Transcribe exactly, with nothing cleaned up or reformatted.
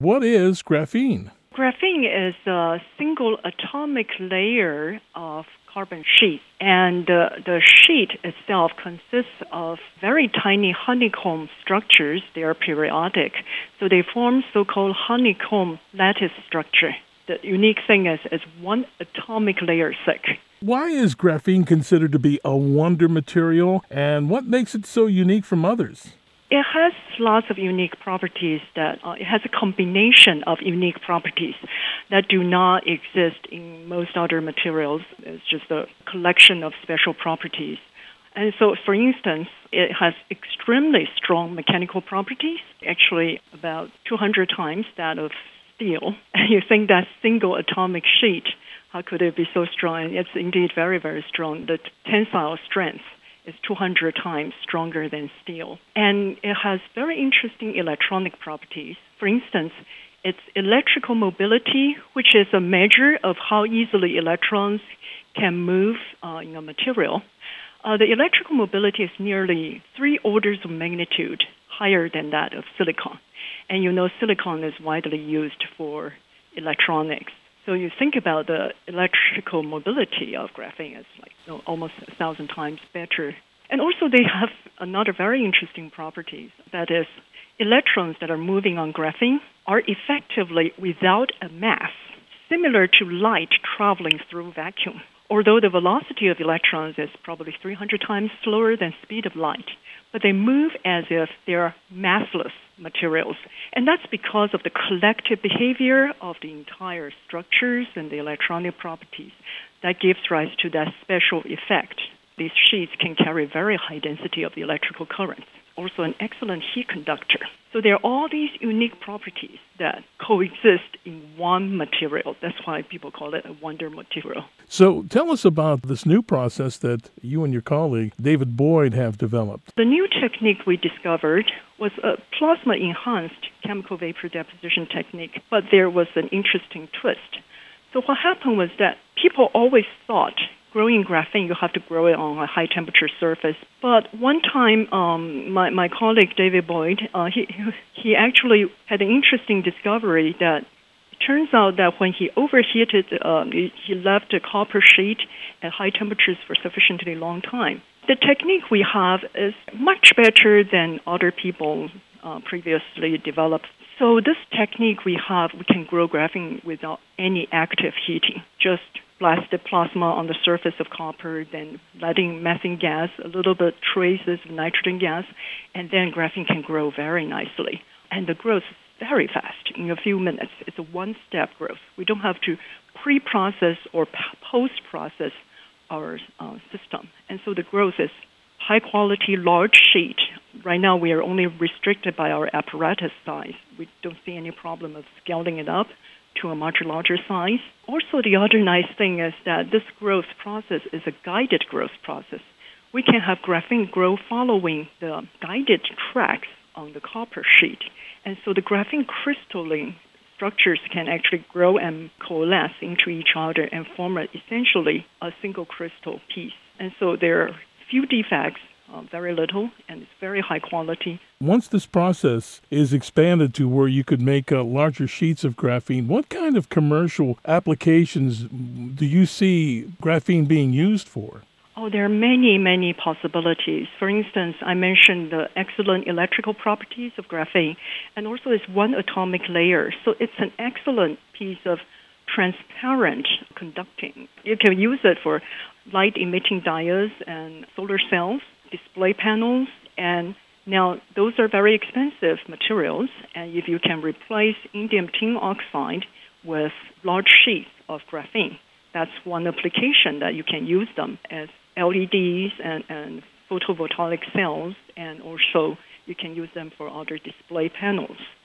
What is graphene? Graphene is a single atomic layer of carbon sheet, and uh, the sheet itself consists of very tiny honeycomb structures. They are periodic, so they form so-called honeycomb lattice structure. The unique thing is it's one atomic layer thick. Why is graphene considered to be a wonder material, and what makes it so unique from others? It has lots of unique properties that uh, it has a combination of unique properties that do not exist in most other materials. It's just a collection of special properties. And so, for instance, it has extremely strong mechanical properties, actually about two hundred times that of steel. And you think that single atomic sheet, how could it be so strong? It's indeed very, very strong. The tensile strength is two hundred times stronger than steel. And it has very interesting electronic properties. For instance, its electrical mobility, which is a measure of how easily electrons can move uh, in a material. Uh, the electrical mobility is nearly three orders of magnitude higher than that of silicon. And you know silicon is widely used for electronics. So you think about the electrical mobility of graphene as like you know, almost a thousand times better. And also they have another very interesting property, that is, electrons that are moving on graphene are effectively without a mass, similar to light traveling through vacuum. Although the velocity of electrons is probably three hundred times slower than speed of light, but they move as if they're massless materials. And that's because of the collective behavior of the entire structures and the electronic properties that gives rise to that special effect. These sheets can carry very high density of the electrical currents, also an excellent heat conductor. So there are all these unique properties that coexist in one material. That's why people call it a wonder material. So tell us about this new process that you and your colleague, David Boyd, have developed. The new technique we discovered was a plasma-enhanced chemical vapor deposition technique, but there was an interesting twist. So what happened was that people always thought growing graphene, you have to grow it on a high-temperature surface. But one time, um, my, my colleague David Boyd, uh, he, he actually had an interesting discovery that it turns out that when he overheated, uh, he, he left a copper sheet at high temperatures for sufficiently long time. The technique we have is much better than other people uh, previously developed. So this technique we have, we can grow graphene without any active heating, just blast the plasma on the surface of copper, then letting methane gas, a little bit traces of nitrogen gas, and then graphene can grow very nicely. And the growth is very fast. In a few minutes, it's a one-step growth. We don't have to pre-process or post-process our uh, system. And so the growth is high-quality, large sheet. Right now, we are only restricted by our apparatus size. We don't see any problem of scaling it up to a much larger size. Also, the other nice thing is that this growth process is a guided growth process. We can have graphene grow following the guided tracks on the copper sheet. And so the graphene crystalline structures can actually grow and coalesce into each other and form a, essentially a single crystal piece. And so there are few defects, uh, very little, and it's very high quality. Once this process is expanded to where you could make uh, larger sheets of graphene, what kind of commercial applications do you see graphene being used for? Oh, there are many, many possibilities. For instance, I mentioned the excellent electrical properties of graphene, and also it's one atomic layer. So it's an excellent piece of transparent conducting. You can use it for light-emitting diodes and solar cells, display panels, and now those are very expensive materials. And if you can replace indium tin oxide with large sheets of graphene, that's one application that you can use them as L E Ds and, and photovoltaic cells, and also you can use them for other display panels.